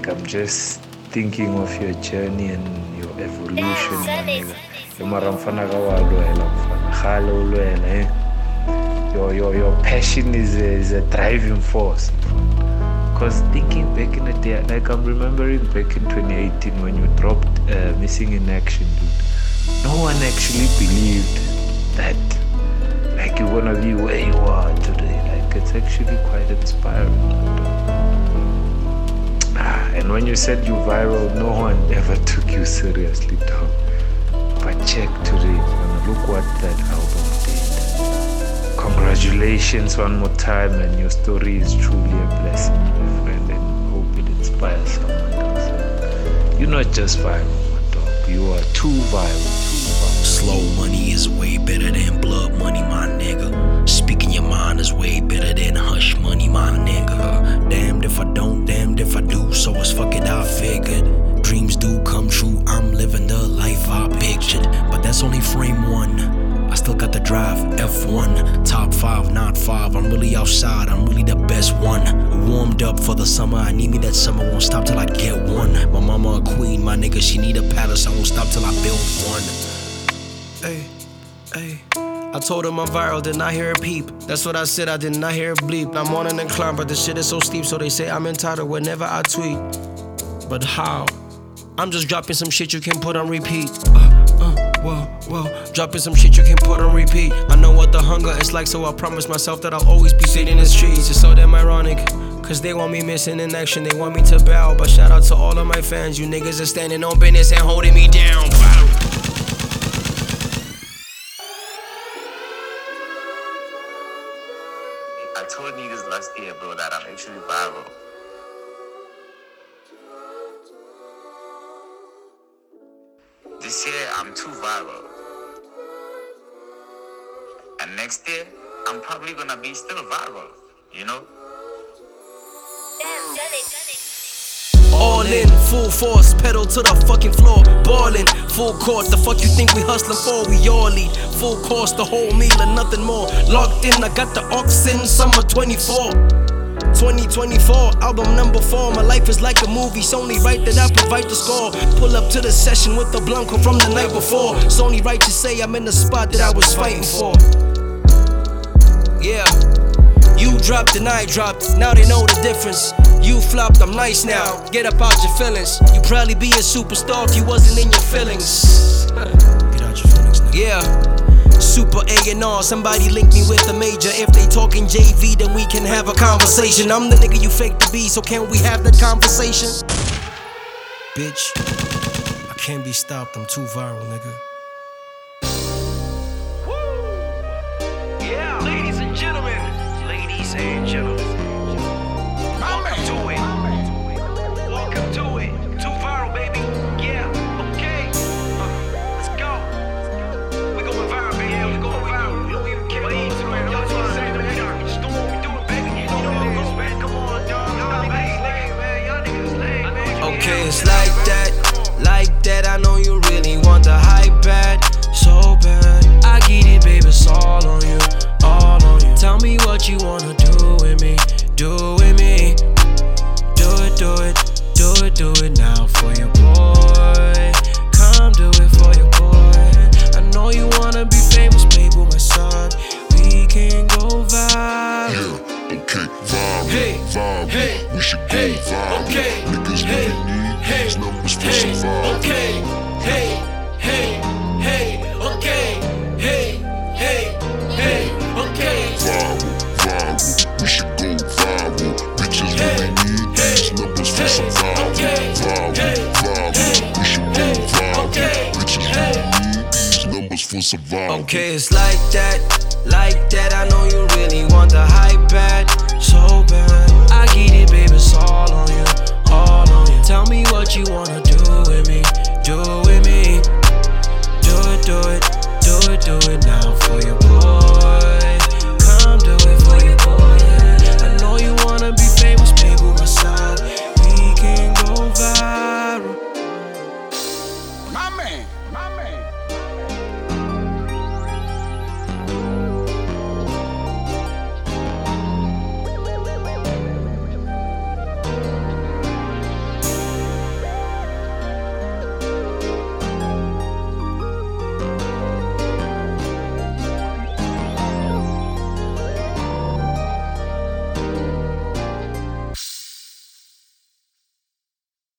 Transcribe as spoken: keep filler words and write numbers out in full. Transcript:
like I'm just thinking of your journey and your evolution, my nigga. Your maramfana kawalwela mfana, khalo ulwela, eh. Your your your passion is a, is a driving force. Cause thinking back in the day, like I'm remembering back in twenty eighteen when you dropped uh, Missing in Action, dude. No one actually believed that, like, you're gonna be where you are today. Like, it's actually quite inspiring. Ah, and when you said you viral, no one ever took you seriously, dog. But check today, and look what that album did. Congratulations one more time, and your story is truly a blessing, my friend, and hope it inspires someone else. You're not just viral, my dog. You are too viral. Slow money is way better than blood money, my nigga. Speaking your mind is way better than hush money, my nigga. Damned if I don't, damned if I do, so it's fuck it, I figured. Dreams do come true, I'm living the life I pictured. But that's only frame one, I still got the drive, F one. Top five, not five, I'm really outside, I'm really the best one. Warmed up for the summer, I need me that summer, won't stop till I get one. My mama a queen, my nigga, she need a palace, I won't stop till I build one. Hey, hey. I told him I'm viral, did not hear a peep. That's what I said, I did not hear a bleep. I'm on an incline, but the shit is so steep, so they say I'm entitled whenever I tweet. But how? I'm just dropping some shit you can put on repeat. Uh, uh, whoa, whoa. Dropping some shit you can put on repeat. I know what the hunger is like, so I promise myself that I'll always be sitting in the streets. It's so damn ironic, cause they want me missing in action, they want me to bow. But shout out to all of my fans, you niggas are standing on business and holding me down. I told niggas last year, bro, that I'm actually viral. This year, I'm too viral. And next year, I'm probably gonna be still viral, you know? All in, full force, pedal to the fucking floor. Ballin', full court, the fuck you think we hustlin' for? We all lead, full course, the whole meal and nothing more. Locked in, I got the ox in summer twenty-four. twenty twenty-four, album number four. My life is like a movie, it's only right that I provide the score. Pull up to the session with the Blanco from the night before. It's only right to say I'm in the spot that I was fighting for. Yeah, you dropped and I dropped, now they know the difference. You flopped, I'm nice now, get up out your feelings. You probably be a superstar if you wasn't in your feelings. Get out your feelings, nigga. Yeah, super A and R, somebody link me with the major. If they talking J V, then we can have a conversation. I'm the nigga you fake to be, so can we have the conversation? Bitch, I can't be stopped, I'm too viral, nigga. Woo! Yeah, ladies and gentlemen, ladies and gentlemen. Okay, it's like that, like that. I know you really want the hype bad, so bad. I get it, baby, it's all on you, all on you. Tell me what you wanna do with me, do with me. Do it, do it, do it, do it now for your boy. Come do it for your boy. I know you wanna be famous, baby, my son. We can go viral. Yeah, okay, viral, hey, viral. Hey, we should go hey, viral. Okay, niggas hey, really need hey, these numbers for hey, survival. Okay, hey, hey, hey, okay, hey, hey, hey, okay. Viral, viral. We should go viral. Bitches really need these numbers for survival. Viral, viral. We should go viral. Bitches really need these numbers for survival. Okay, it's like that, like that. I know you really want the hype bad, so bad. I get it, baby, it's all on you, all on you. Tell me what you wanna do with me, do with me. Do it, do it, do it, do it